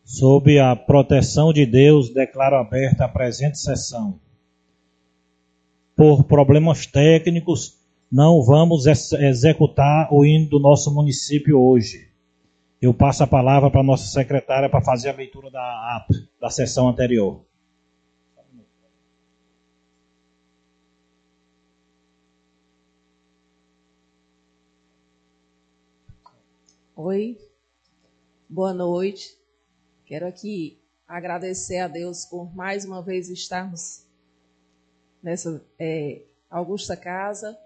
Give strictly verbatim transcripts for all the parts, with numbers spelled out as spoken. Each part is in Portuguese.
Sob a proteção de Deus, declaro aberta a presente sessão. Por problemas técnicos, não vamos ex- executar o hino do nosso município hoje. Eu passo a palavra para a nossa secretária para fazer a leitura da ata da sessão anterior. Oi, boa noite. Quero aqui agradecer a Deus por mais uma vez estarmos nessa é, augusta casa.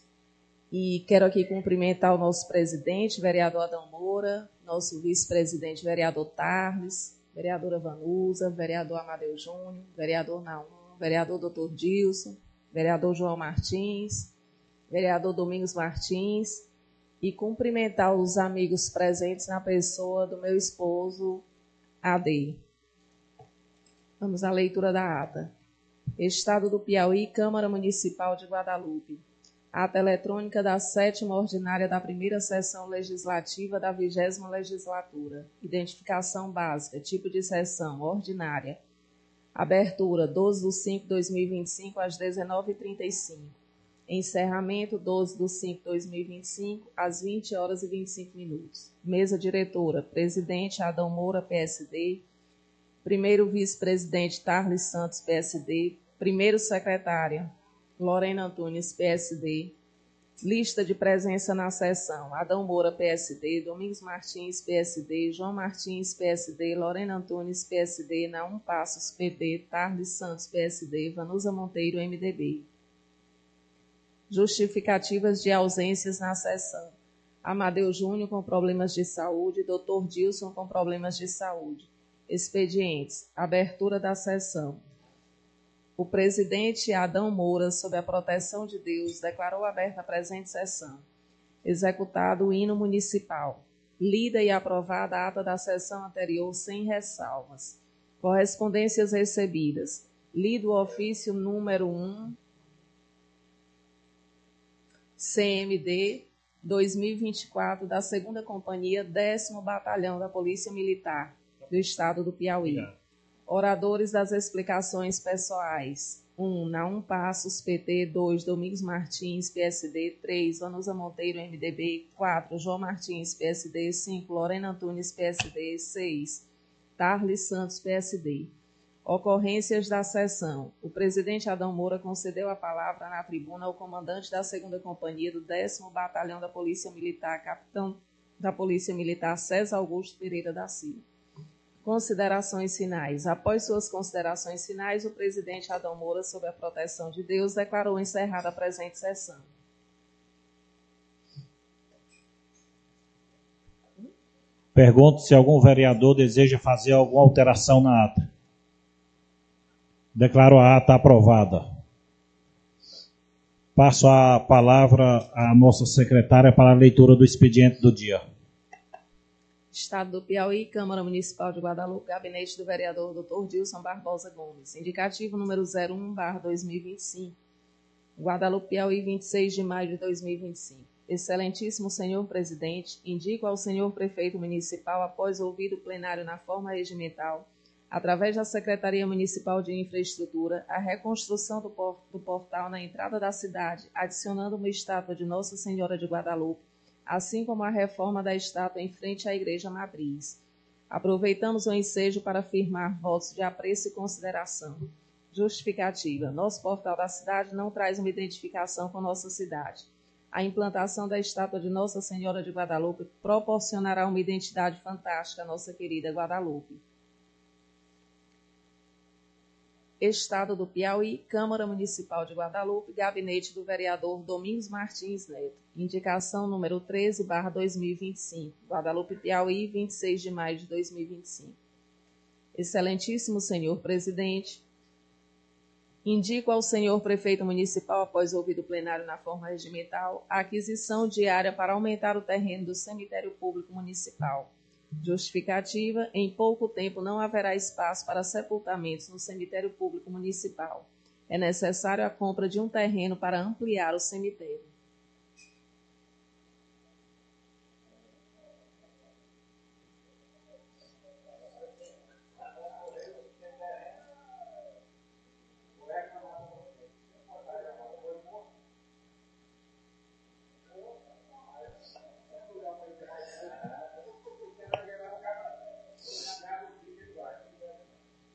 E quero aqui cumprimentar o nosso presidente, vereador Adão Moura, nosso vice-presidente, vereador Tarles, vereadora Vanusa, vereador Amadeu Júnior, vereador Naum, vereador doutor Dilson, vereador João Martins, vereador Domingos Martins, e cumprimentar os amigos presentes na pessoa do meu esposo, A D. Vamos à leitura da ata. Estado do Piauí, Câmara Municipal de Guadalupe. Ata eletrônica da sétima ordinária da primeira sessão legislativa da vigésima legislatura. Identificação básica, tipo de sessão, ordinária. Abertura, doze de cinco de dois mil e vinte e cinco, às dezenove e trinta e cinco. Encerramento, doze de cinco de dois mil e vinte e cinco, às vinte horas e vinte e cinco minutos. Mesa diretora, presidente Adão Moura, P S D. Primeiro vice-presidente Tarles Santos, P S D. Primeiro secretária Lorena Antunes, P S D. Lista de presença na sessão: Adão Moura, P S D. Domingos Martins, P S D. João Martins, P S D. Lorena Antunes, P S D. Naum Passos, P D. Tarles Santos, P S D. Vanusa Monteiro, M D B. Justificativas de ausências na sessão: Amadeu Júnior com problemas de saúde, doutor Dilson com problemas de saúde. Expedientes: abertura da sessão. O presidente Adão Moura, sob a proteção de Deus, declarou aberta a presente sessão. Executado o hino municipal. Lida e aprovada a ata da sessão anterior sem ressalvas. Correspondências recebidas. Lido o ofício número um, C M D dois mil e vinte e quatro, da segunda Companhia, décimo Batalhão da Polícia Militar do Estado do Piauí. Obrigado. Oradores das explicações pessoais. um. Naum Passos, P T. dois. Domingos Martins, P S D. três. Vanusa Monteiro, M D B. quatro. João Martins, P S D. cinco. Lorena Antunes, P S D. seis. Tarles Santos, P S D. Ocorrências da sessão. O presidente Adão Moura concedeu a palavra na tribuna ao comandante da segunda Companhia do décimo Batalhão da Polícia Militar, capitão da Polícia Militar César Augusto Pereira da Silva. Considerações finais. Após suas considerações finais, o presidente Adão Moura, sob a proteção de Deus, declarou encerrada a presente sessão. Pergunto se algum vereador deseja fazer alguma alteração na ata. Declaro a ata aprovada. Passo a palavra à nossa secretária para a leitura do expediente do dia. Estado do Piauí, Câmara Municipal de Guadalupe, gabinete do vereador doutor Dilson Barbosa Gomes. Indicativo número zero um barra dois mil e vinte e cinco. Guadalupe, Piauí, vinte e seis de maio de dois mil e vinte e cinco. Excelentíssimo senhor presidente, indico ao senhor prefeito municipal, após ouvido o plenário na forma regimental, através da Secretaria Municipal de Infraestrutura, a reconstrução do, por, do portal na entrada da cidade, adicionando uma estátua de Nossa Senhora de Guadalupe, assim como a reforma da estátua em frente à Igreja Matriz. Aproveitamos o ensejo para firmar votos de apreço e consideração. Justificativa. Nosso portal da cidade não traz uma identificação com nossa cidade. A implantação da estátua de Nossa Senhora de Guadalupe proporcionará uma identidade fantástica à nossa querida Guadalupe. Estado do Piauí, Câmara Municipal de Guadalupe, gabinete do vereador Domingos Martins Neto. Indicação número treze barra dois mil e vinte e cinco. Guadalupe, Piauí, vinte e seis de maio de dois mil e vinte e cinco. Excelentíssimo senhor presidente, indico ao senhor prefeito municipal, após ouvido o plenário na forma regimental, a aquisição de área para aumentar o terreno do cemitério público municipal. Justificativa: em pouco tempo não haverá espaço para sepultamentos no cemitério público municipal. É necessário a compra de um terreno para ampliar o cemitério.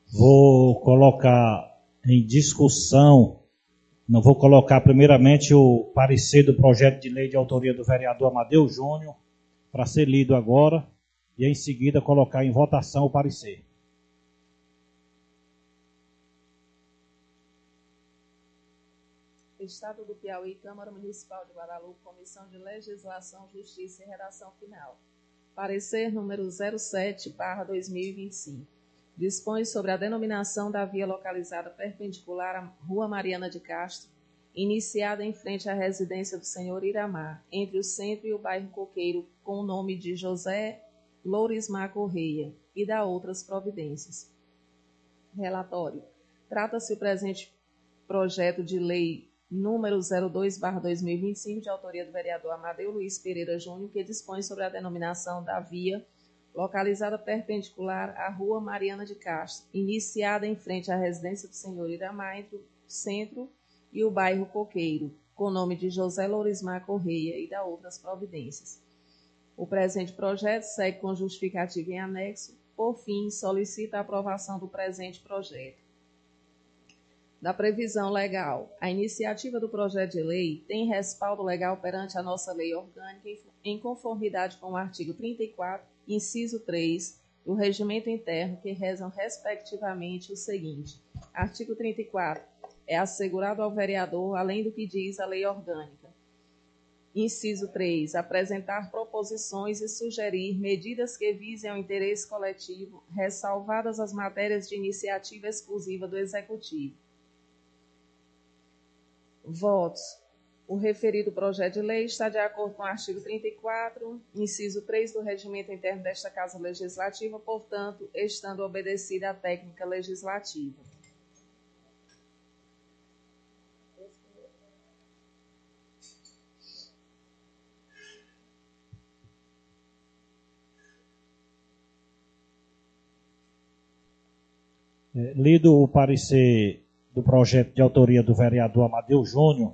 Vou colocar em discussão, não vou colocar primeiramente o parecer do projeto de lei de autoria do vereador Amadeu Júnior, para ser lido agora, e em seguida colocar em votação o parecer. Estado do Piauí, Câmara Municipal de Guadalupe, Comissão de Legislação, Justiça e Redação Final. Parecer número zero sete barra dois mil e vinte e cinco. Dispõe sobre a denominação da via localizada perpendicular à Rua Mariana de Castro, iniciada em frente à residência do senhor Iramar, entre o centro e o bairro Coqueiro, com o nome de José Lourismar Correia, e da outras providências. Relatório. Trata-se o presente projeto de lei número zero dois barra dois mil e vinte e cinco, de autoria do vereador Amadeu Luiz Pereira Júnior, que dispõe sobre a denominação da via localizada perpendicular à Rua Mariana de Castro, iniciada em frente à residência do senhor Iramar, entre o centro e o bairro Coqueiro, com o nome de José Lourismar Correia, e da outras providências. O presente projeto segue com justificativo em anexo. Por fim, solicita a aprovação do presente projeto. Da previsão legal, a iniciativa do projeto de lei tem respaldo legal perante a nossa lei orgânica em conformidade com o artigo trinta e quatro, inciso três, do Regimento Interno, que rezam respectivamente o seguinte. Artigo trinta e quatro. É assegurado ao vereador, além do que diz a lei orgânica. Inciso três. Apresentar proposições e sugerir medidas que visem ao interesse coletivo, ressalvadas as matérias de iniciativa exclusiva do Executivo. Votos. O referido projeto de lei está de acordo com o artigo trinta e quatro, inciso três do Regimento Interno desta Casa Legislativa, portanto, estando obedecida a técnica legislativa. É, lido o parecer do projeto de autoria do vereador Amadeu Júnior,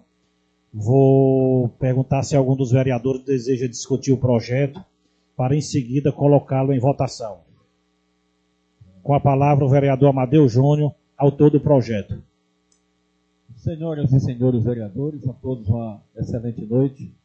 vou perguntar se algum dos vereadores deseja discutir o projeto, para em seguida colocá-lo em votação. Com a palavra o vereador Amadeu Júnior, autor do projeto. Senhoras e senhores vereadores, a todos uma excelente noite.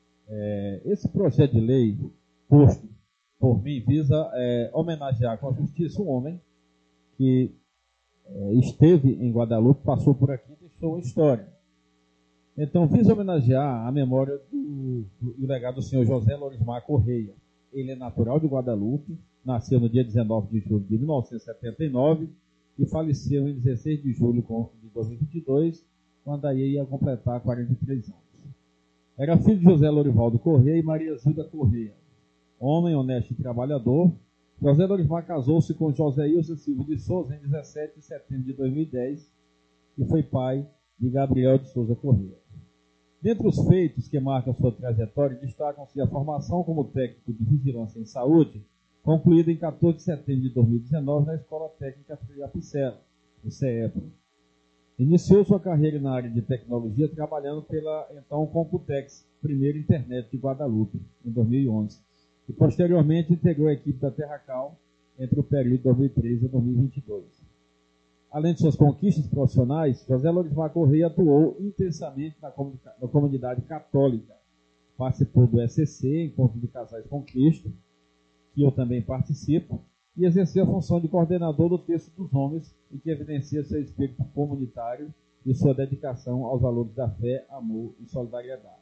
É, esse projeto de lei posto por mim visa é, homenagear com a justiça um homem que é, esteve em Guadalupe, passou por aqui e deixou uma história. Então, visa homenagear a memória do, do, do legado do senhor José Lourismar Correia. Ele é natural de Guadalupe, nasceu no dia dezenove de julho de mil novecentos e setenta e nove e faleceu em dezesseis de julho de dois mil e vinte e dois, quando aí ia completar quarenta e três anos. Era filho de José Lourivaldo Correia e Maria Zilda Correia. Homem honesto e trabalhador, José Lourismar casou-se com José Ilza Silva de Souza em dezessete de setembro de dois mil e dez e foi pai de Gabriel de Souza Correia. Dentre os feitos que marcam sua trajetória, destacam-se a formação como técnico de vigilância em saúde, concluída em quatorze de setembro de dois mil e dezenove na Escola Técnica Freire Apicella, o CEEPRO. Iniciou sua carreira na área de tecnologia trabalhando pela, então, Computex, primeira internet de Guadalupe, em dois mil e onze, e posteriormente integrou a equipe da Terracal entre o período de dois mil e treze e dois mil e vinte e dois. Além de suas conquistas profissionais, José Lourismar Correia atuou intensamente na, na comunidade católica. Participou do E C C, Encontro de Casais com Cristo, que eu também participo, e exerceu a função de coordenador do Terço dos Homens, em que evidencia seu espírito comunitário e sua dedicação aos valores da fé, amor e solidariedade.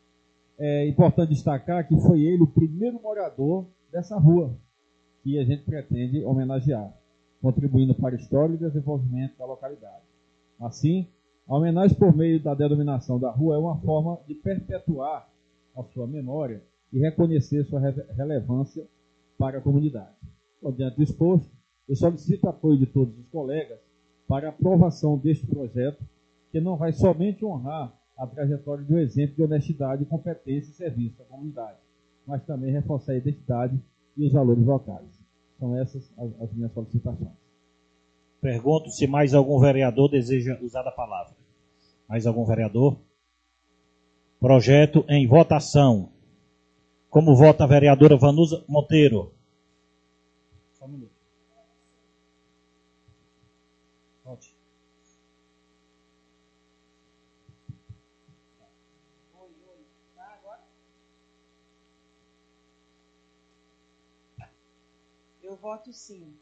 É importante destacar que foi ele o primeiro morador dessa rua que a gente pretende homenagear, contribuindo para a história e desenvolvimento da localidade. Assim, a homenagem por meio da denominação da rua é uma forma de perpetuar a sua memória e reconhecer sua relevância para a comunidade. Então, diante do exposto, eu solicito apoio de todos os colegas para a aprovação deste projeto, que não vai somente honrar a trajetória de um exemplo de honestidade, competência e serviço à comunidade, mas também reforçar a identidade e os valores locais. São essas as, as minhas solicitações. Pergunto se mais algum vereador deseja usar a palavra. Mais algum vereador? Projeto em votação. Como vota a vereadora Vanusa Monteiro? Só um minuto. Vote. Eu voto sim.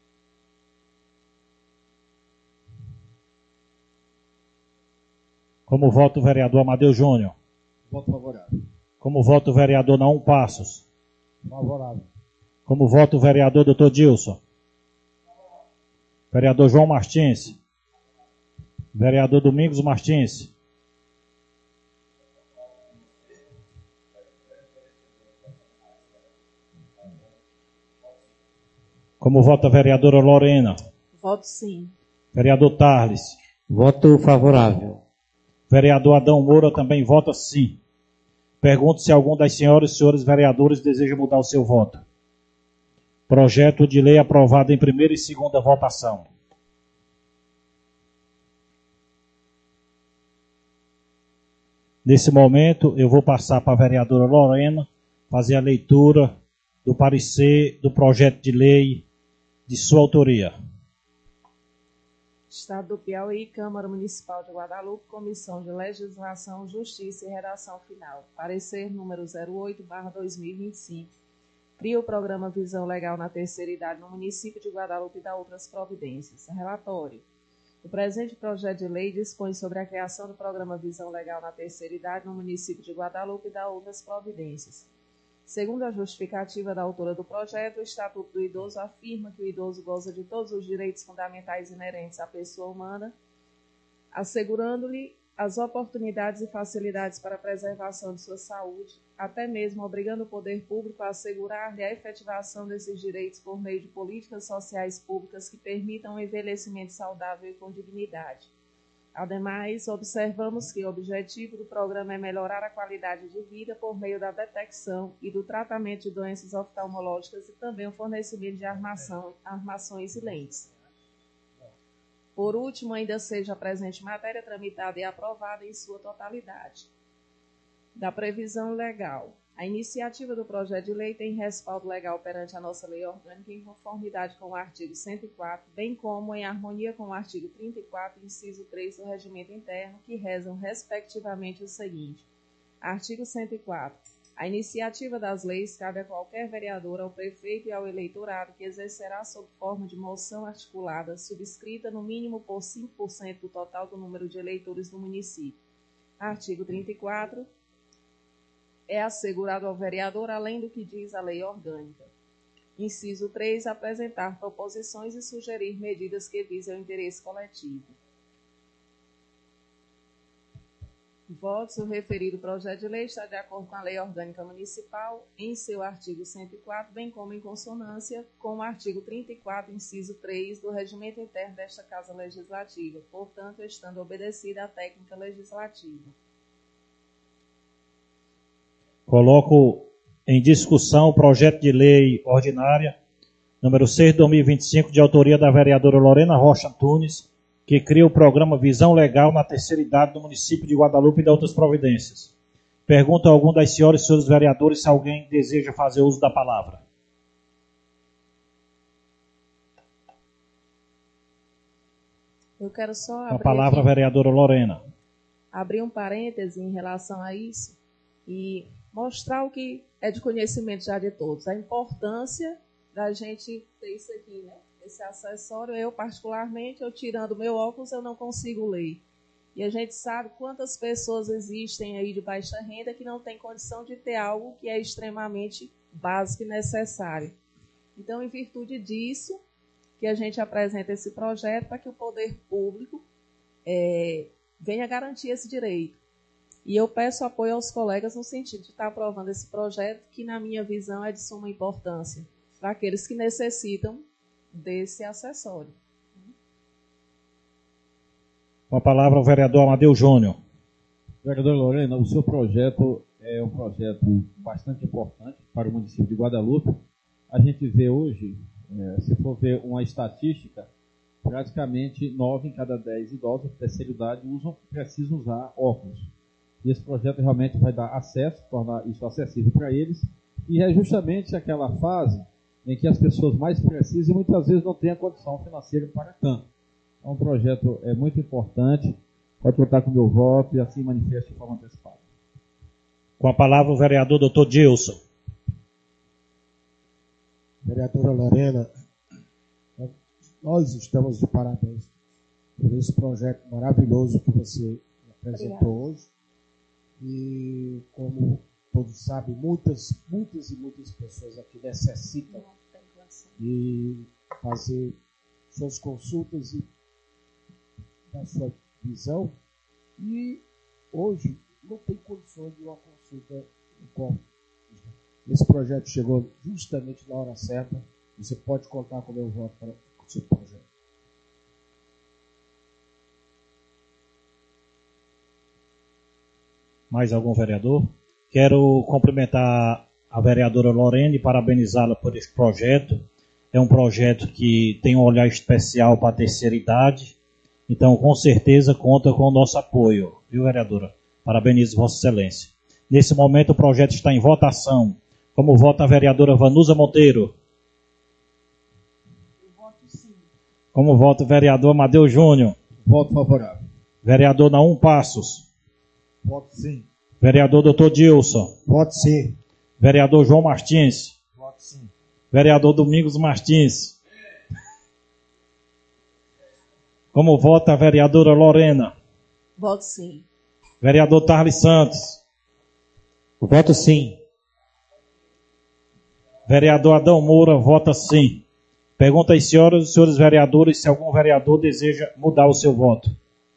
Como voto o vereador Amadeu Júnior? Voto favorável. Como voto o vereador Naum Passos? Favorável. Como voto o vereador doutor Dilson? Vereador João Martins? Vereador Domingos Martins? Como vota a vereadora Lorena? Voto sim. Vereador Tarles? Voto favorável. Vereador Adão Moura também vota sim. Pergunto se algum das senhoras e senhores vereadores deseja mudar o seu voto. Projeto de lei aprovado em primeira e segunda votação. Nesse momento, eu vou passar para a vereadora Lorena fazer a leitura do parecer do projeto de lei de sua autoria. Estado do Piauí, Câmara Municipal de Guadalupe, Comissão de Legislação, Justiça e Redação Final. Parecer número zero oito barra dois mil e vinte e cinco. Cria o programa Visão Legal na Terceira Idade no município de Guadalupe e dá outras providências. Relatório. O presente projeto de lei dispõe sobre a criação do programa Visão Legal na Terceira Idade no município de Guadalupe e dá outras providências. Segundo a justificativa da autora do projeto, o Estatuto do Idoso afirma que o idoso goza de todos os direitos fundamentais inerentes à pessoa humana, assegurando-lhe as oportunidades e facilidades para a preservação de sua saúde, até mesmo obrigando o poder público a assegurar-lhe a efetivação desses direitos por meio de políticas sociais públicas que permitam um envelhecimento saudável e com dignidade. Ademais, observamos que o objetivo do programa é melhorar a qualidade de vida por meio da detecção e do tratamento de doenças oftalmológicas e também o fornecimento de armação, armações e lentes. Por último, ainda seja a presente matéria tramitada e aprovada em sua totalidade. Da previsão legal. A iniciativa do projeto de lei tem respaldo legal perante a nossa lei orgânica em conformidade com o artigo cento e quatro, bem como em harmonia com o artigo trinta e quatro, inciso três do Regimento Interno, que rezam respectivamente o seguinte. Artigo cento e quatro. A iniciativa das leis cabe a qualquer vereador, ao prefeito e ao eleitorado, que exercerá sob forma de moção articulada, subscrita no mínimo por cinco por cento do total do número de eleitores do município. Artigo trinta e quatro. É assegurado ao vereador, além do que diz a lei orgânica. Inciso três. Apresentar proposições e sugerir medidas que visem o interesse coletivo. Votos. O referido projeto de lei está de acordo com a Lei Orgânica Municipal, em seu artigo cento e quatro, bem como em consonância com o artigo trinta e quatro, inciso três, do Regimento Interno desta Casa Legislativa, portanto, estando obedecida a técnica legislativa. Coloco em discussão o projeto de lei ordinária, número seis de dois mil e vinte e cinco, de autoria da vereadora Lorena Rocha Antunes, que cria o programa Visão Legal na Terceira Idade do município de Guadalupe e de outras providências. Pergunto a algum das senhoras e senhores vereadores se alguém deseja fazer uso da palavra. Eu quero só abrir Com a palavra, aqui, a vereadora Lorena. abrir um parêntese em relação a isso e mostrar o que é de conhecimento já de todos. A importância da gente ter isso aqui, né? Esse acessório. Eu, particularmente, eu tirando meu óculos, eu não consigo ler. E a gente sabe quantas pessoas existem aí de baixa renda que não têm condição de ter algo que é extremamente básico e necessário. Então, em virtude disso, que a gente apresenta esse projeto para que o poder público é, venha garantir esse direito. E eu peço apoio aos colegas no sentido de estar aprovando esse projeto, que, na minha visão, é de suma importância para aqueles que necessitam desse acessório. Com a palavra, o vereador Amadeu Júnior. Vereador Lorena, o seu projeto é um projeto bastante importante para o município de Guadalupe. A gente vê hoje, é, se for ver uma estatística, praticamente nove em cada dez idosos de terceira idade usam, precisam usar óculos. E esse projeto realmente vai dar acesso, tornar isso acessível para eles. E é justamente aquela fase em que as pessoas mais precisam e muitas vezes não têm a condição financeira para tanto. É um projeto é, muito importante. Pode contar com o meu voto e assim manifeste de forma antecipada. Com a palavra o vereador doutor Gilson. Vereadora Lorena, nós estamos de parabéns por esse projeto maravilhoso que você apresentou hoje. E como todos sabem, muitas, muitas e muitas pessoas aqui necessitam de fazer suas consultas e da sua visão. E hoje não tem condições de uma consulta com esse projeto chegou justamente na hora certa. Você pode contar com o meu voto para o seu projeto. Mais algum vereador? Quero cumprimentar a vereadora Lorena e parabenizá-la por esse projeto. É um projeto que tem um olhar especial para a terceira idade. Então, com certeza, conta com o nosso apoio. Viu, vereadora? Parabenizo Vossa Excelência. Nesse momento, o projeto está em votação. Como vota a vereadora Vanusa Monteiro? Eu voto sim. Como vota o vereador Amadeu Júnior? Voto favorável. Vereador Naum Passos? Voto sim. Vereador doutor Dilson? Voto sim. Vereador João Martins? Voto sim. Vereador Domingos Martins? Como vota a vereadora Lorena? Voto sim. Vereador Tarles Santos? Voto sim. Vereador Adão Moura vota sim. Pergunta às senhoras e senhores vereadores se algum vereador deseja mudar o seu voto.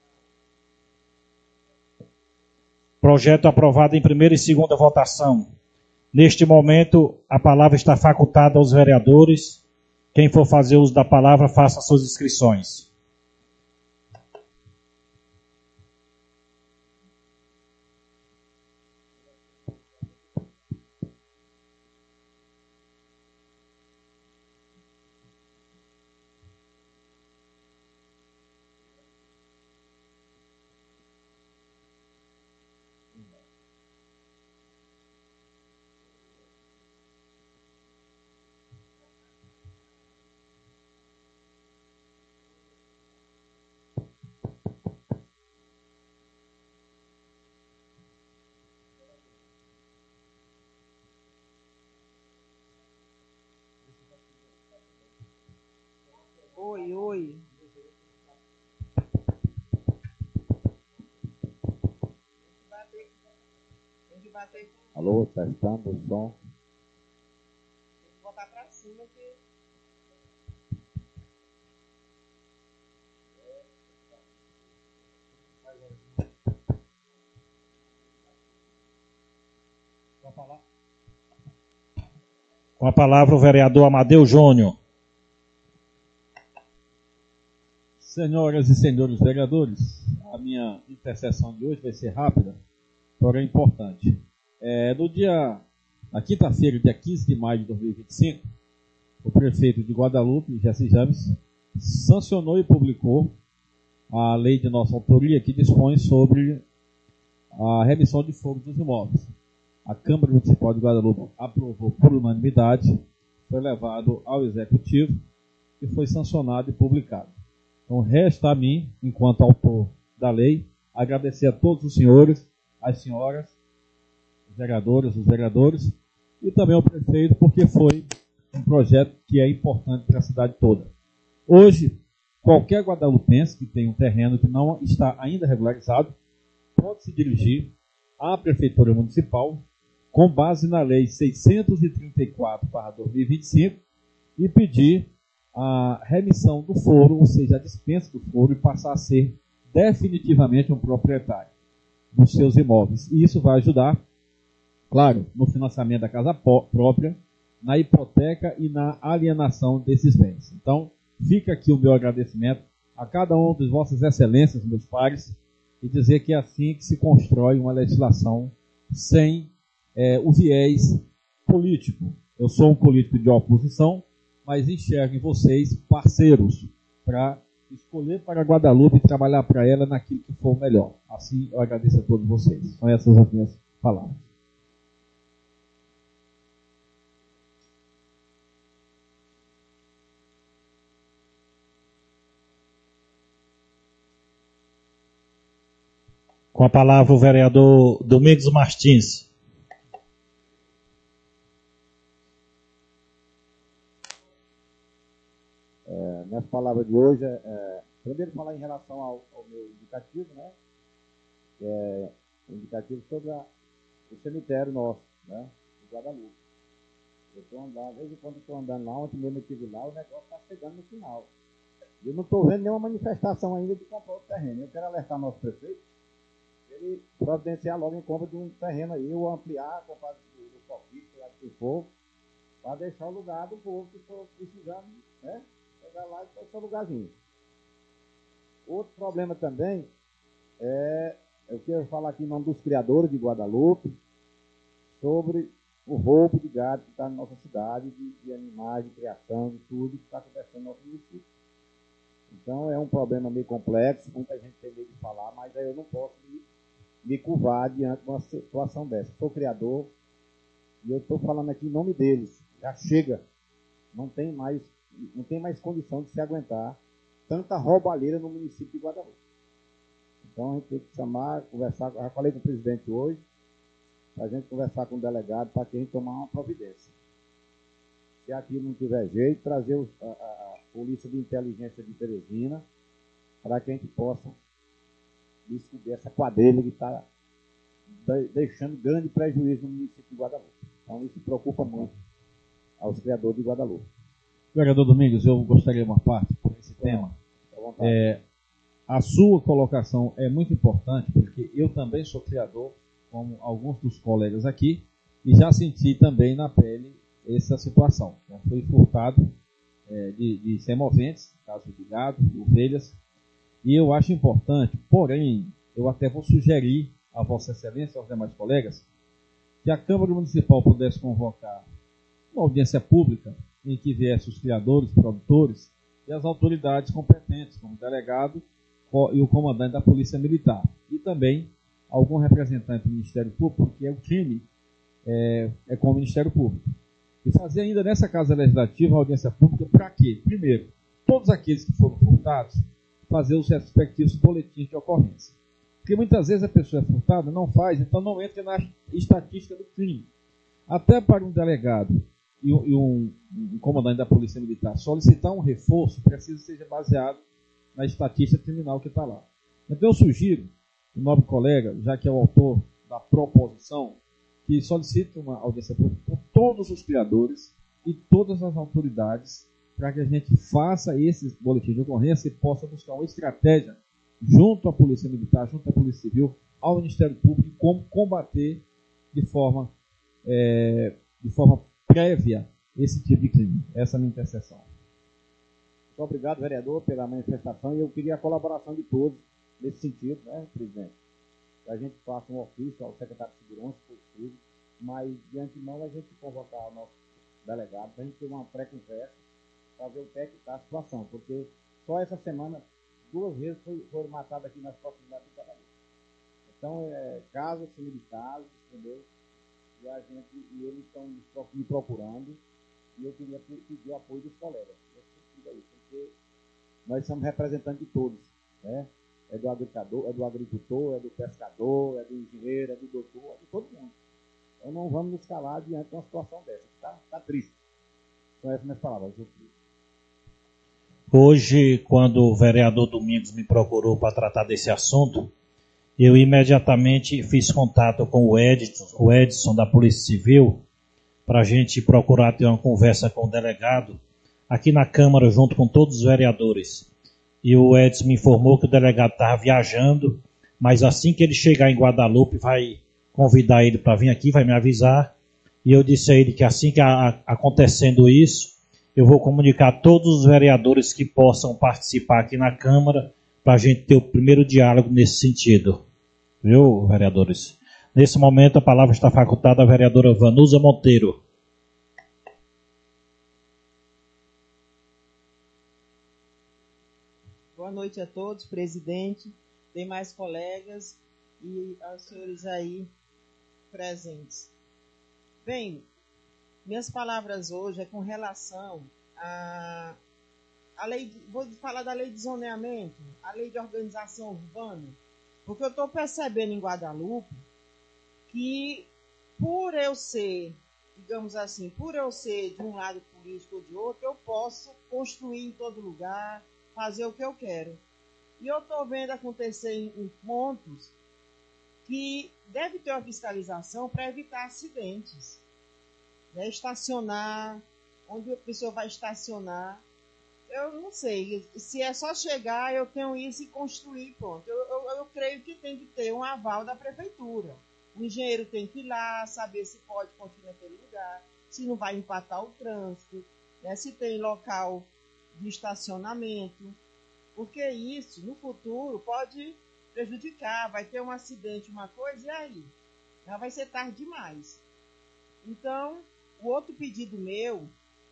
Projeto aprovado em primeira e segunda votação. Neste momento, a palavra está facultada aos vereadores. Quem for fazer uso da palavra, faça suas inscrições. Oi, oi. Tem que bater com... Alô, testando o som. Tem que botar pra cima que... Com a palavra o vereador Amadeu Júnior. Senhoras e senhores vereadores, a minha intercessão de hoje vai ser rápida, porém importante. É, no dia, na quinta-feira, dia quinze de maio de dois mil e vinte e cinco, o prefeito de Guadalupe, Jesse James, sancionou e publicou a lei de nossa autoria que dispõe sobre a remissão de fogo dos imóveis. A Câmara Municipal de Guadalupe aprovou por unanimidade, foi levado ao Executivo e foi sancionado e publicado. Então, resta a mim, enquanto autor da lei, agradecer a todos os senhores, as senhoras, os vereadores, os vereadores, e também ao prefeito, porque foi um projeto que é importante para a cidade toda. Hoje, qualquer guadalupense que tem um terreno que não está ainda regularizado, pode se dirigir à Prefeitura Municipal, com base na Lei seiscentos e trinta e quatro barra dois mil e vinte e cinco, e pedir a remissão do foro, ou seja, a dispensa do foro, e passar a ser definitivamente um proprietário dos seus imóveis. E isso vai ajudar, claro, no financiamento da casa própria, na hipoteca e na alienação desses bens. Então, fica aqui o meu agradecimento a cada um dos vossas excelências, meus pares, e dizer que é assim que se constrói uma legislação sem é, o viés político. Eu sou um político de oposição, mas enxergo em vocês parceiros para escolher para Guadalupe e trabalhar para ela naquilo que for o melhor. Assim, eu agradeço a todos vocês. São essas as minhas palavras. Com a palavra o vereador Domingos Martins. É, minhas palavras de hoje é, é primeiro falar em relação ao, ao meu indicativo, né? Que é um indicativo sobre a, o cemitério nosso, né? Do Guadalupe. Eu estou andando, às vezes quando estou andando lá, ontem mesmo eu estive lá, o negócio está chegando no final. E eu não estou vendo nenhuma manifestação ainda de comprar o terreno. Eu quero alertar nosso prefeito, ele providenciar logo em compra de um terreno aí, ou ampliar, comprar do, do sofista, se for, para deixar o lugar do povo que for precisando, né? Chegar lá e ter o seu lugarzinho. Outro problema também é, eu quero falar aqui em nome dos criadores de Guadalupe, sobre o roubo de gado que está na nossa cidade, de, de animais, de criação, de tudo que está acontecendo no nosso município. Então é um problema meio complexo, muita gente tem medo de falar, mas aí eu não posso me, me curvar diante de uma situação dessa. Sou criador e eu estou falando aqui em nome deles. Já chega, não tem mais, não tem mais condição de se aguentar tanta roubalheira no município de Guadalupe. Então a gente tem que chamar, conversar, já falei com o presidente hoje, para a gente conversar com o delegado para que a gente tomar uma providência. Se aqui não tiver jeito, trazer os, a, a, a Polícia de Inteligência de Teresina para que a gente possa descobrir essa quadrilha que está de, deixando grande prejuízo no município de Guadalupe. Então isso preocupa muito aos criadores de Guadalupe. Vereador Domingos, eu gostaria de uma parte por esse Bom, tema. É, a sua colocação é muito importante, porque eu também sou criador, como alguns dos colegas aqui, e já senti também na pele essa situação. Já fui furtado é, de, de semoventes, caso de gado, de ovelhas, e eu acho importante, porém, eu até vou sugerir a Vossa Excelência e aos demais colegas, que a Câmara Municipal pudesse convocar uma audiência pública em que viessem os criadores, produtores e as autoridades competentes, como o delegado e o comandante da Polícia Militar, e também algum representante do Ministério Público, porque o crime é, é com o Ministério Público. E fazer ainda nessa Casa Legislativa uma audiência pública para quê? Primeiro, todos aqueles que foram furtados, fazer os respectivos boletins de ocorrência. Porque muitas vezes a pessoa é furtada, não faz, então não entra na estatística do crime. Até para um delegado e um, um comandante da Polícia Militar solicitar um reforço, precisa que seja baseado na estatística criminal que está lá. Então eu sugiro, o nobre colega, já que é o autor da proposição, que solicite uma audiência pública com todos os criadores e todas as autoridades para que a gente faça esses boletins de ocorrência e possa buscar uma estratégia junto à Polícia Militar, junto à Polícia Civil, ao Ministério Público, como combater de forma, é, de forma prévia esse tipo de crime. Essa é a minha intercessão. Muito obrigado, vereador, pela manifestação, e eu queria a colaboração de todos nesse sentido, né, presidente? Que a gente faça um ofício ao secretário de Segurança, se possível, mas de antemão a gente convocar o nosso delegado para a gente ter uma pré-conversa para ver o que é que está a situação, porque só essa semana duas vezes foi, foram matados aqui nas proximidades de Guadalupe. Então, é, casos, cima de casos, entendeu? E, a gente, e eles estão me procurando, e eu queria pedir o apoio dos colegas. Aí, porque nós somos representantes de todos, né? É do agricultor, é do agricultor, é do pescador, é do engenheiro, é do doutor, é de todo mundo. Então não vamos nos calar diante de uma situação dessa. Está tá triste. São essas minhas palavras. Hoje, quando o vereador Domingos me procurou para tratar desse assunto, eu imediatamente fiz contato com o Edson, o Edson da Polícia Civil, para a gente procurar ter uma conversa com o delegado aqui na Câmara, junto com todos os vereadores. E o Edson me informou que o delegado estava viajando, mas assim que ele chegar em Guadalupe, vai convidar ele para vir aqui, vai me avisar. E eu disse a ele que assim que a, a, acontecendo isso, eu vou comunicar a todos os vereadores que possam participar aqui na Câmara, para a gente ter o primeiro diálogo nesse sentido. Viu, vereadores? Nesse momento, a palavra está facultada à vereadora Vanusa Monteiro. Boa noite a todos, presidente, demais colegas e aos senhores aí presentes. Bem, minhas palavras hoje é com relação a, a lei, de, vou falar da lei de zoneamento, a lei de organização urbana, Porque eu estou percebendo em Guadalupe que, por eu ser, digamos assim, por eu ser de um lado político ou de outro, eu posso construir em todo lugar, fazer o que eu quero. E eu estou vendo acontecer em, em pontos que deve ter uma fiscalização para evitar acidentes. Né? Estacionar, onde a pessoa vai estacionar. Eu não sei, se é só chegar, eu tenho isso e construir, pronto. Eu, eu, eu creio que tem que ter um aval da prefeitura. O engenheiro tem que ir lá, saber se pode construir naquele lugar, se não vai empatar o trânsito, né? Se tem local de estacionamento. Porque isso, no futuro, pode prejudicar, vai ter um acidente, uma coisa, e aí? Já vai ser tarde demais. Então, o outro pedido meu,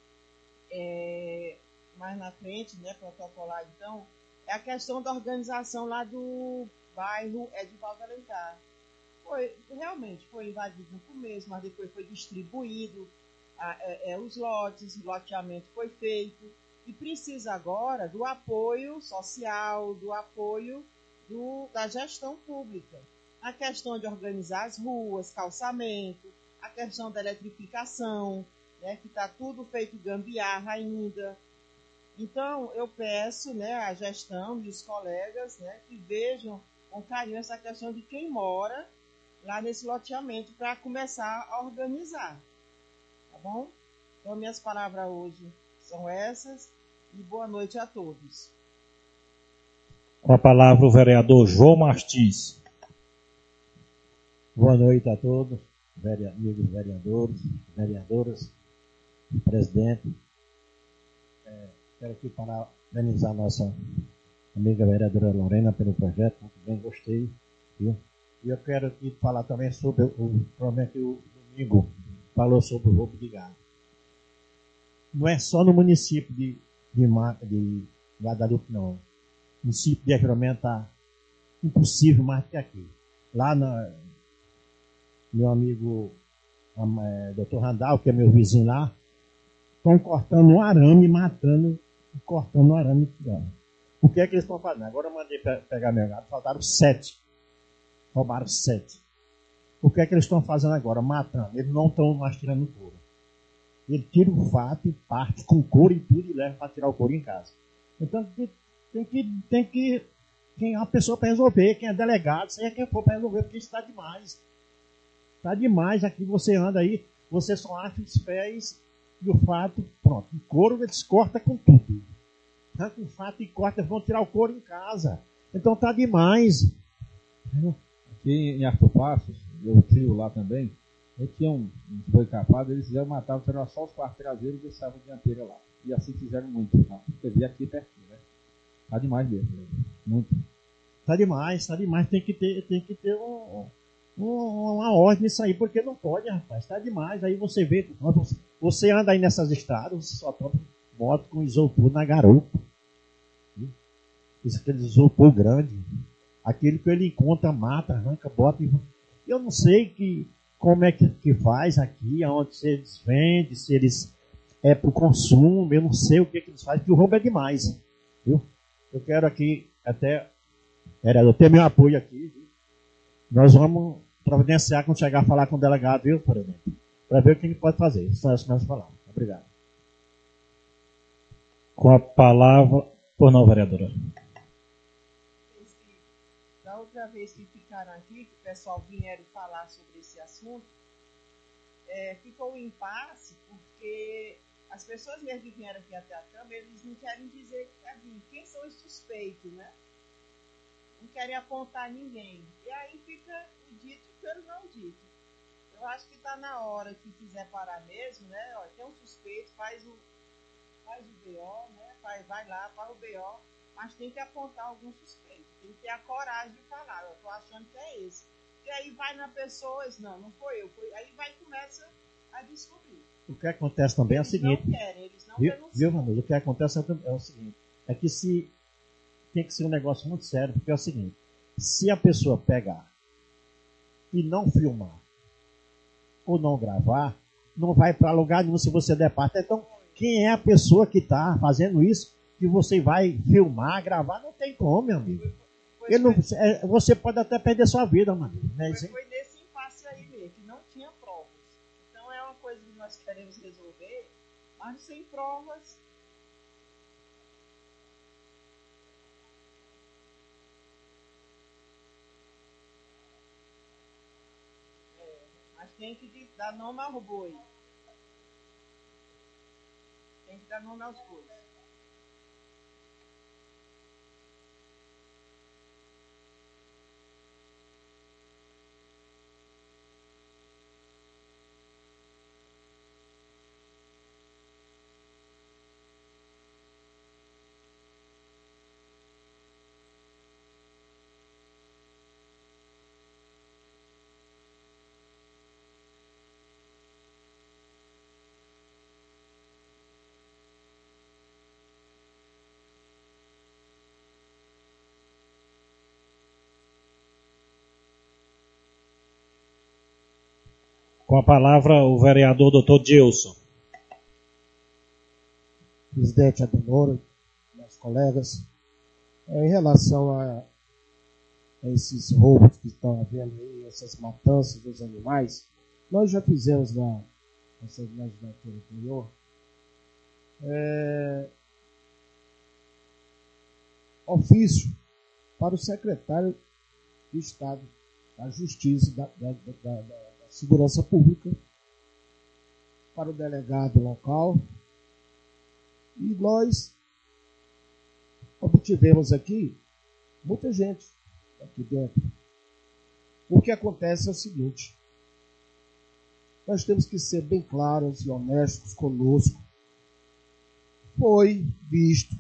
é, mais na frente, né, protocolar, então, é a questão da organização lá do bairro Edivaldo Alencar. Foi, realmente, foi invadido no começo, mas depois foi distribuído a, é, é, os lotes, o loteamento foi feito, e precisa agora do apoio social, do apoio do, da gestão pública. A questão de organizar as ruas, calçamento, a questão da eletrificação, né, que está tudo feito gambiarra ainda. Então, eu peço, né, à gestão e os colegas, né, que vejam com carinho essa questão de quem mora lá nesse loteamento para começar a organizar. Tá bom? Então, minhas palavras hoje são essas e boa noite a todos. Com a palavra o vereador João Martins. Boa noite a todos, amigos vereadores, vereadoras, presidente. É, quero aqui parabenizar a nossa amiga vereadora Lorena pelo projeto, muito bem, gostei. Viu? E eu quero aqui falar também sobre o problema que o Domingo falou sobre o roubo de gado. Não é só no município de, de, de Guadalupe, não. O município de Acromento está impossível mais que aqui. Lá, na, meu amigo é, doutor Randall, que é meu vizinho lá, estão cortando um arame, matando, cortando um arame de gado. O que é que eles estão fazendo? Agora eu mandei pe pegar meu gado, faltaram sete. Roubaram sete. O que é que eles estão fazendo agora? Matando. Eles não estão mais tirando couro. Ele tira o fato e parte com couro e tudo e leva para tirar o couro em casa. Então tem que, tem que quem é a pessoa para resolver, quem é delegado, seja quem for para resolver, porque isso está demais. Está demais. Aqui você anda aí, você só acha os pés e o fato, pronto. O couro eles cortam com tudo. Arranca o fato e corta, eles vão tirar o couro em casa. Então está demais. Aqui em Arthur Passos, eu tio lá também, ele tinha um, um boi capado, eles fizeram matar, tiraram só os quartos traseiros e deixavam a dianteira lá. E assim fizeram muito, tá? Você vê aqui pertinho, né? Tá demais mesmo, muito. Tá demais, tá demais, tem que ter, tem que ter um, um, uma ordem nisso aí, porque não pode, rapaz, tá demais. Aí você vê, você anda aí nessas estradas, você só toma moto com isopor na garupa. Isso, aquele isopor grande. Aquele que ele encontra, mata, arranca, bota e... Eu não sei que, como é que, que faz aqui, aonde se eles vendem, se eles é para o consumo, eu não sei o que, que eles fazem, porque o roubo é demais. Viu? Eu quero aqui, até, vereador, ter meu apoio aqui. Viu? Nós vamos providenciar quando chegar a falar com o delegado, viu, por exemplo, para ver o que ele pode fazer. São essas minhas palavras. Obrigado. Com a palavra, por não, vereadora. Da outra vez que ficaram aqui, que o pessoal vieram falar sobre esse assunto, é, ficou um impasse, porque as pessoas mesmo que vieram aqui até a Câmara, eles não querem dizer assim, quem são os suspeitos, né? Não querem apontar ninguém. E aí fica o dito pelo não dito. Eu acho que está na hora que quiser parar mesmo, né? Ó, tem um suspeito, faz o, faz o B O, né? Vai, vai lá, faz o B O, mas tem que apontar algum suspeito. Tem que ter a coragem de falar. Eu estou achando que é esse. E aí vai na pessoa, não, não foi eu. Foi, aí vai e começa a descobrir. O que acontece também eles é o seguinte. Não querem, eles não viu, denunciam. viu, Manuel? O que acontece é o seguinte. É que se tem que ser um negócio muito sério, porque é o seguinte. Se a pessoa pegar e não filmar ou não gravar, não vai para lugar nenhum se você der parte. Então, quem é a pessoa que está fazendo isso, que você vai filmar, gravar, não tem como, meu amigo. Ele não, é, você pode até perder sua vida, mano. Né? Mas foi nesse impasse aí mesmo, que não tinha provas. Então é uma coisa que nós queremos resolver, mas sem provas. É, mas tem que dar nome ao boi. Tem que dar nome aos bois. Com a palavra, o vereador doutor Dilson. Presidente Adenoro, meus colegas, é, em relação a, a esses roubos que estão havendo aí, essas matanças dos animais, nós já fizemos na nossa legislatura anterior é, ofício para o secretário de Estado da Justiça, da, da, da, da Segurança Pública, para o delegado local, e nós obtivemos aqui muita gente aqui dentro. O que acontece é o seguinte: nós temos que ser bem claros e honestos conosco. Foi visto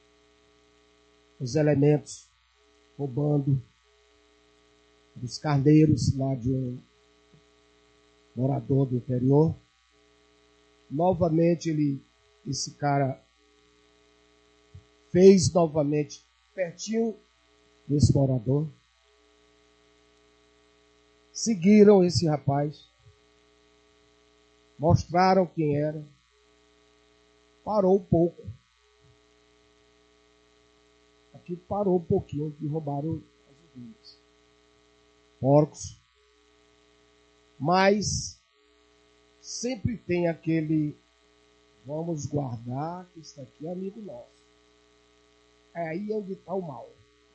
os elementos roubando os carneiros lá de um morador do interior. Novamente, ele, esse cara fez novamente pertinho desse morador. Seguiram esse rapaz, mostraram quem era, parou um pouco. Aqui parou um pouquinho e roubaram as ovelhas, porcos. Mas sempre tem aquele, vamos guardar que isso aqui é amigo nosso. É aí onde está o mal.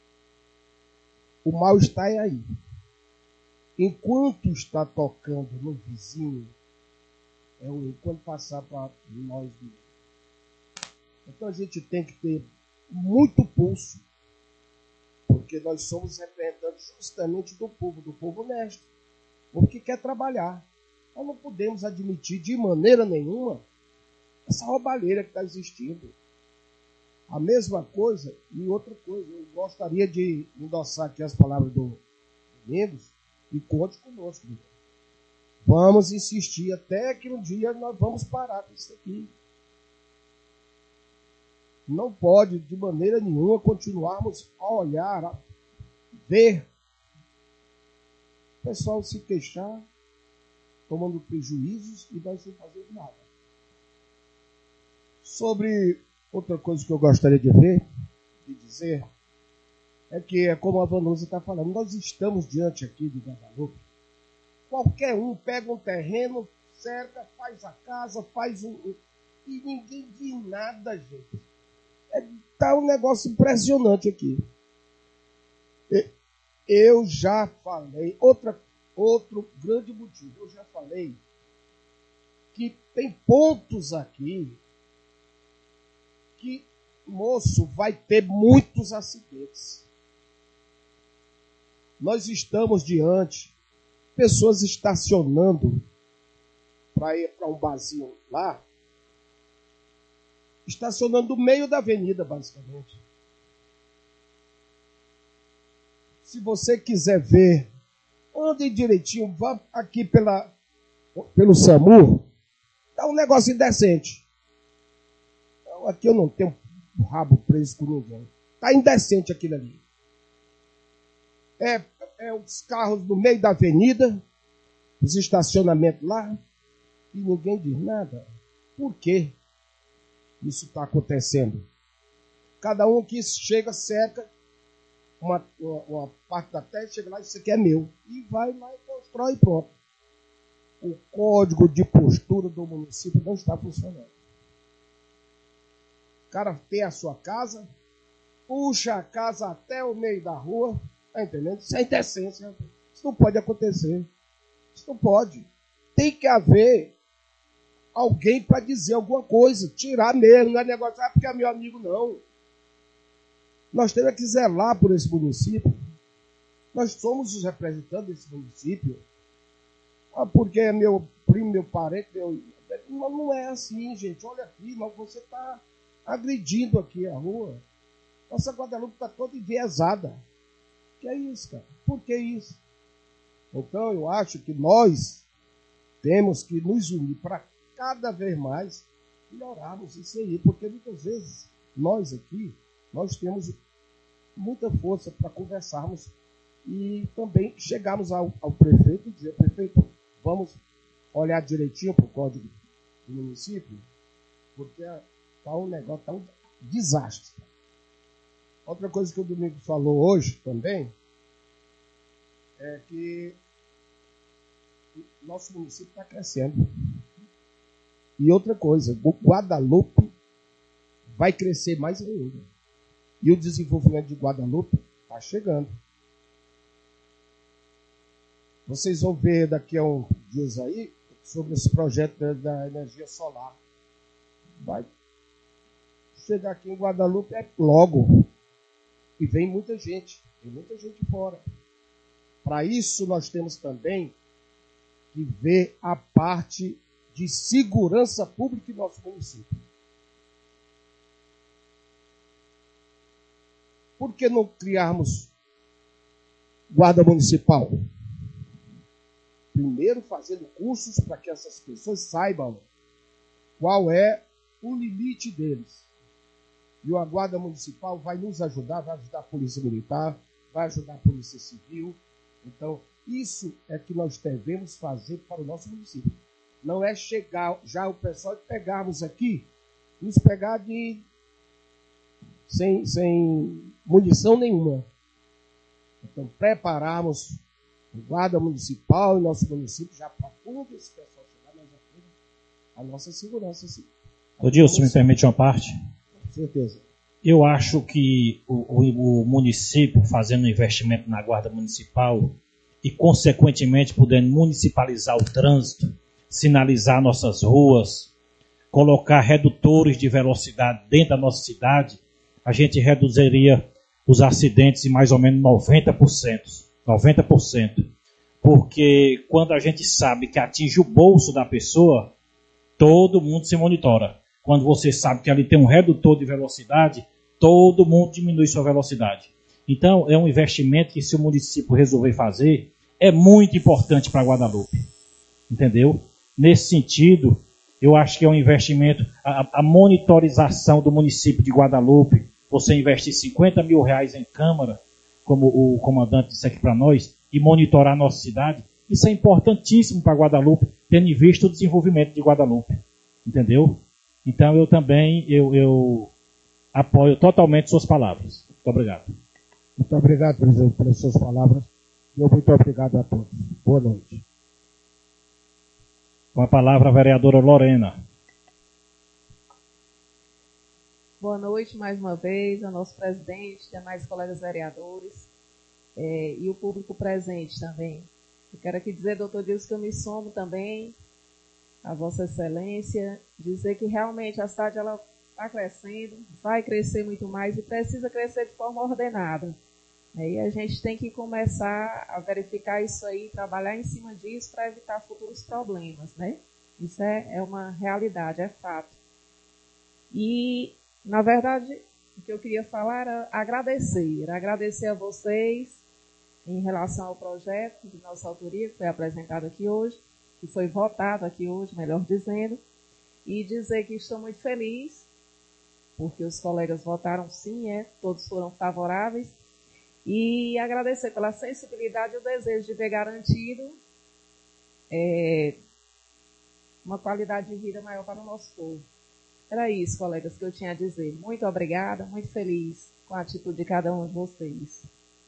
O mal está aí. Enquanto está tocando no vizinho, é o enquanto passar para nós mesmos. Então a gente tem que ter muito pulso, porque nós somos representantes justamente do povo, do povo honesto, porque quer trabalhar. Nós não podemos admitir de maneira nenhuma essa roubalheira que está existindo. A mesma coisa, e outra coisa, eu gostaria de endossar aqui as palavras do Domingos, e conte conosco. Vamos insistir até que um dia nós vamos parar com isso aqui. Não pode, de maneira nenhuma, continuarmos a olhar, a ver o pessoal se queixar, tomando prejuízos e nós sem fazer nada. Sobre outra coisa que eu gostaria de ver, de dizer, é que, é como a Vanusa está falando, nós estamos diante aqui de Guadalupe. Qualquer um pega um terreno, cerca, faz a casa, faz um... e ninguém diz nada, gente. Está é, um negócio impressionante aqui. Eu já falei, outra, outro grande motivo, eu já falei que tem pontos aqui que, moço, vai ter muitos acidentes. Nós estamos diante de pessoas estacionando para ir para um barzinho lá, estacionando no meio da avenida, basicamente. Se você quiser ver, ande direitinho, vá aqui pela, pelo SAMU, tá um negócio indecente. Então, aqui eu não tenho o rabo preso com ninguém. Tá indecente aquilo ali. É, é os carros no meio da avenida, os estacionamentos lá, e ninguém diz nada. Por quê isso está acontecendo? Cada um que chega, cerca, uma, uma, uma parte da terra, chega lá e isso aqui é meu. E vai lá e constrói e pronto. O código de postura do município não está funcionando. O cara tem a sua casa, puxa a casa até o meio da rua, tá entendendo? Isso é indecência. Isso não pode acontecer. Isso não pode. Tem que haver alguém para dizer alguma coisa, tirar mesmo, não é negócio, ah, porque é meu amigo, não. Nós temos que zelar por esse município. Nós somos os representantes desse município. Ah, porque é meu primo, meu parente, meu... Não, não é assim, gente. Olha aqui, mas você está agredindo aqui a rua. Nossa Guadalupe está toda enviesada. Que é isso, cara? Por que isso? Então, eu acho que nós temos que nos unir para cada vez mais melhorarmos isso aí, porque muitas vezes nós aqui, nós temos muita força para conversarmos e também chegarmos ao, ao prefeito e dizer, prefeito, vamos olhar direitinho para o código do município, porque está um negócio, está um desastre. Outra coisa que o Domingos falou hoje também é que nosso município está crescendo. E outra coisa, o Guadalupe vai crescer mais ainda. E o desenvolvimento de Guadalupe está chegando. Vocês vão ver daqui a uns dias aí sobre esse projeto da, da energia solar. Vai chegar aqui em Guadalupe é logo. E vem muita gente, tem muita gente fora. Para isso nós temos também que ver a parte de segurança pública em nosso município. Por que não criarmos guarda municipal? Primeiro, fazendo cursos para que essas pessoas saibam qual é o limite deles. E a guarda municipal vai nos ajudar, vai ajudar a polícia militar, vai ajudar a polícia civil. Então, isso é que nós devemos fazer para o nosso município. Não é chegar já o pessoal e pegarmos aqui, nos pegar de sem, sem munição nenhuma. Então, prepararmos o guarda municipal e nosso município já para quando esse pessoal chegar, nós já temos a nossa segurança. Sim. Ô Dilson, me permite uma parte? Com certeza. Eu acho que o, o, o município fazendo um investimento na guarda municipal e, consequentemente, podendo municipalizar o trânsito, sinalizar nossas ruas, colocar redutores de velocidade dentro da nossa cidade, a gente reduziria os acidentes em mais ou menos noventa por cento. noventa por cento. Porque quando a gente sabe que atinge o bolso da pessoa, todo mundo se monitora. Quando você sabe que ali tem um redutor de velocidade, todo mundo diminui sua velocidade. Então, é um investimento que, se o município resolver fazer, é muito importante para Guadalupe. Entendeu? Nesse sentido, eu acho que é um investimento, a, a monitorização do município de Guadalupe, você investir cinquenta mil reais em câmara, como o comandante disse aqui para nós, e monitorar a nossa cidade, isso é importantíssimo para Guadalupe, tendo em vista o desenvolvimento de Guadalupe. Entendeu? Então, eu também eu, eu apoio totalmente suas palavras. Muito obrigado. Muito obrigado, presidente, pelas suas palavras. E muito obrigado a todos. Boa noite. Com a palavra, a vereadora Lorena. Boa noite mais uma vez ao nosso presidente, demais colegas vereadores é, e o público presente também. Eu quero aqui dizer, doutor Dilson, que eu me somo também a Vossa Excelência, dizer que realmente a cidade ela está crescendo, vai crescer muito mais e precisa crescer de forma ordenada. E a gente tem que começar a verificar isso aí, trabalhar em cima disso para evitar futuros problemas, né? Isso é, é uma realidade, é fato. E, na verdade, o que eu queria falar era agradecer, agradecer a vocês em relação ao projeto de nossa autoria, que foi apresentado aqui hoje, que foi votado aqui hoje, melhor dizendo, e dizer que estou muito feliz, porque os colegas votaram sim, é, todos foram favoráveis, e agradecer pela sensibilidade e o desejo de ver garantido é, uma qualidade de vida maior para o nosso povo. Era isso, colegas, que eu tinha a dizer. Muito obrigada, muito feliz com a atitude de cada um de vocês.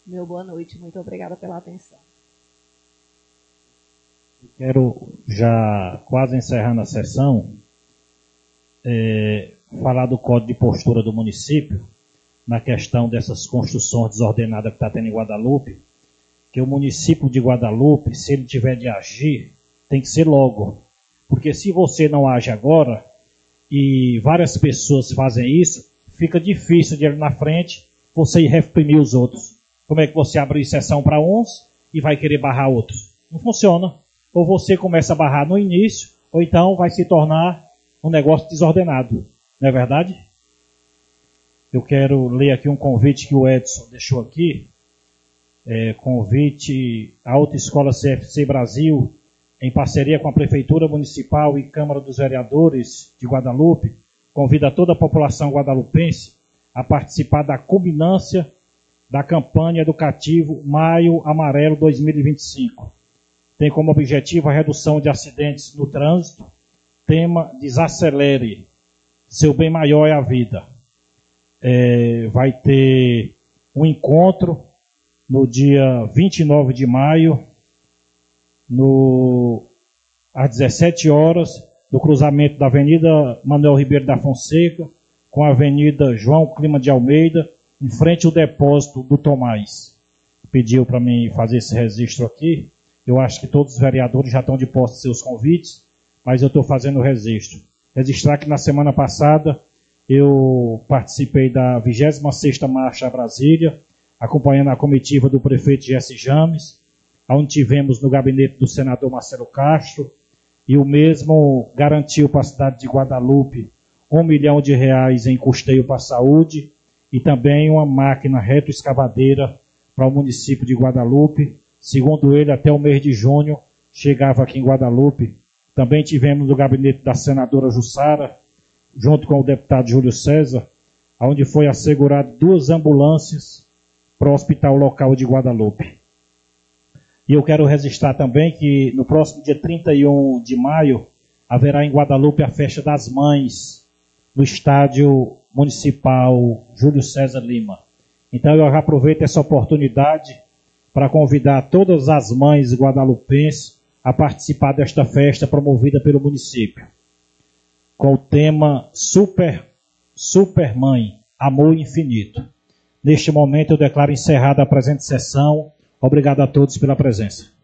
meu boa noite. Muito obrigada pela atenção. Quero, já quase encerrando a sessão, é, falar do código de postura do município, na questão dessas construções desordenadas que está tendo em Guadalupe, que o município de Guadalupe, se ele tiver de agir, tem que ser logo. Porque se você não age agora, e várias pessoas fazem isso, fica difícil de ir na frente, você ir reprimir os outros. Como é que você abre exceção para uns e vai querer barrar outros? Não funciona. Ou você começa a barrar no início, ou então vai se tornar um negócio desordenado. Não é verdade? Eu quero ler aqui um convite que o Edson deixou aqui. É, convite à Autoescola C F C Brasil, em parceria com a Prefeitura Municipal e Câmara dos Vereadores de Guadalupe, convida toda a população guadalupense a participar da culminância da campanha educativa Maio Amarelo dois mil e vinte e cinco. Tem como objetivo a redução de acidentes no trânsito. Tema: desacelere, seu bem maior é a vida. É, vai ter um encontro no dia vinte e nove de maio, no, às dezessete horas, no cruzamento da Avenida Manuel Ribeiro da Fonseca com a Avenida João Clima de Almeida, em frente ao depósito do Tomás. Pediu para mim fazer esse registro aqui. Eu acho que todos os vereadores já estão de posse de seus convites, mas eu estou fazendo o registro. Registrar que na semana passada eu participei da vigésima sexta Marcha a Brasília, acompanhando a comitiva do prefeito Jesse James, onde tivemos no gabinete do senador Marcelo Castro, e o mesmo garantiu para a cidade de Guadalupe um milhão de reais em custeio para a saúde e também uma máquina retroescavadeira para o município de Guadalupe. Segundo ele, até o mês de junho chegava aqui em Guadalupe. Também tivemos no gabinete da senadora Jussara, junto com o deputado Júlio César, onde foi assegurado duas ambulâncias para o hospital local de Guadalupe. E eu quero registrar também que no próximo dia trinta e um de maio haverá em Guadalupe a Festa das Mães, no estádio municipal Júlio César Lima. Então eu já aproveito essa oportunidade para convidar todas as mães guadalupenses a participar desta festa promovida pelo município, com o tema Super, Super Mãe, Amor Infinito. Neste momento eu declaro encerrada a presente sessão. Obrigado a todos pela presença.